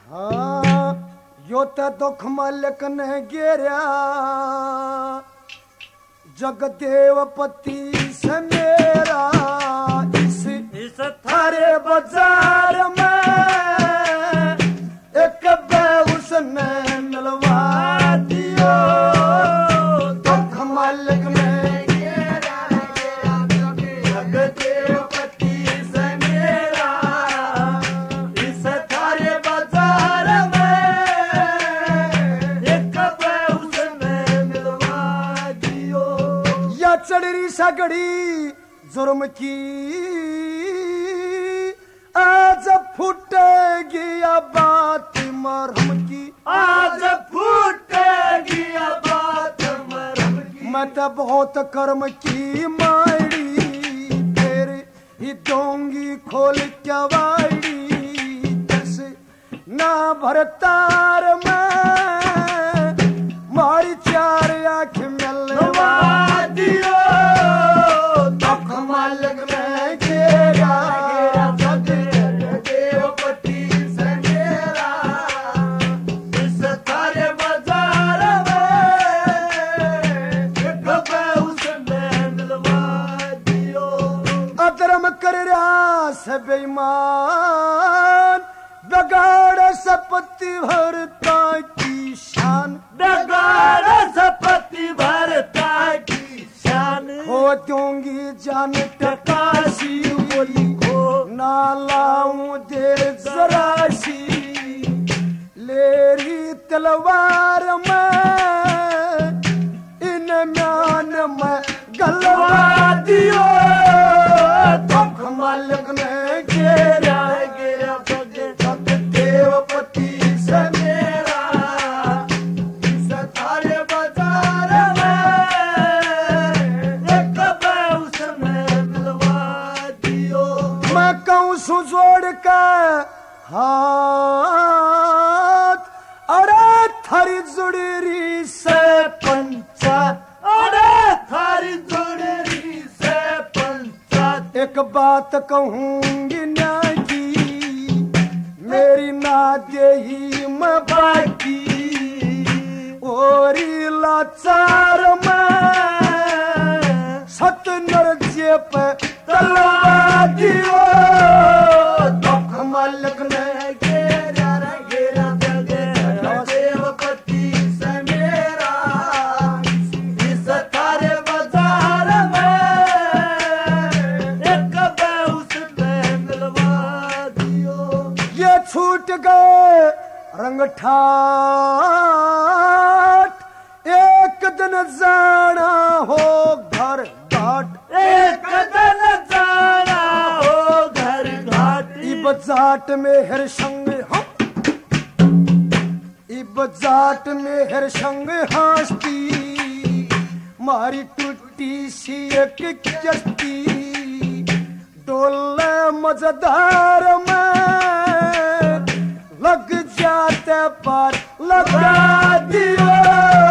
हाँ यो ते दुख मालिक ने गेरा जगदेवपति से मेरा इस थारे बाजार में एक बेउस ने मिलवा दियो दुख मालिक ने गेरा जगदेवपति से मेरा इस थारे बाजार में एक बेउस ने मिलवा दियो या चढ़ी सगड़ी जुर्म की आज फूटेगी बात मरहम की आज फूटेगी बात मरहम की मैं तो बहुत कर्म की माड़ी फिर ही दूंगी खोल क्या वाड़ी जैसे ना भरतार में मारी चार आँख मिलवा दियो दुख मालिक में गेरा जगदेवपति से मेरा इस थारे बाजार में एक बेउस ने मिलवा दियो अधर्म कर रहा से बेईमान बिगाड़ सपति भरता की शान बिगाड़ सपति भरता की शान हो दूंगी जान टकाशी बोली को ना लाऊं देर जराशी लेरी तलवार में इन म्यान में गलवा दियो दुख मालिक ने गेरा जगदेवपति से मेरा इस थारे बाजार में एक बेउस ने मिलवा दियो मैं कहूँ सुजोड़ का हाथ अरे थारी जुड़री से पंचा अरे थारी जुड़री से पंचा एक बात कहूंगी न्याय की मेरी ना देही मैं बाकी ओरी लाचार में सत नरजे पे तलवा दियो दुख मालिक ने गेरा जगदेवपति से मेरा इस थारे बाजार में एक बेउस ने मिलवा दियो ये छूट गए रंग ठाट एक दिन जाना हो घर घाट एक दिन जाना हो घर घाट इब जाट में हर संग हम इब जाट में हर संग हंसती मारी टूटी सी एक किश्ती डोले मजेदार में लग जाते पर लगा दियो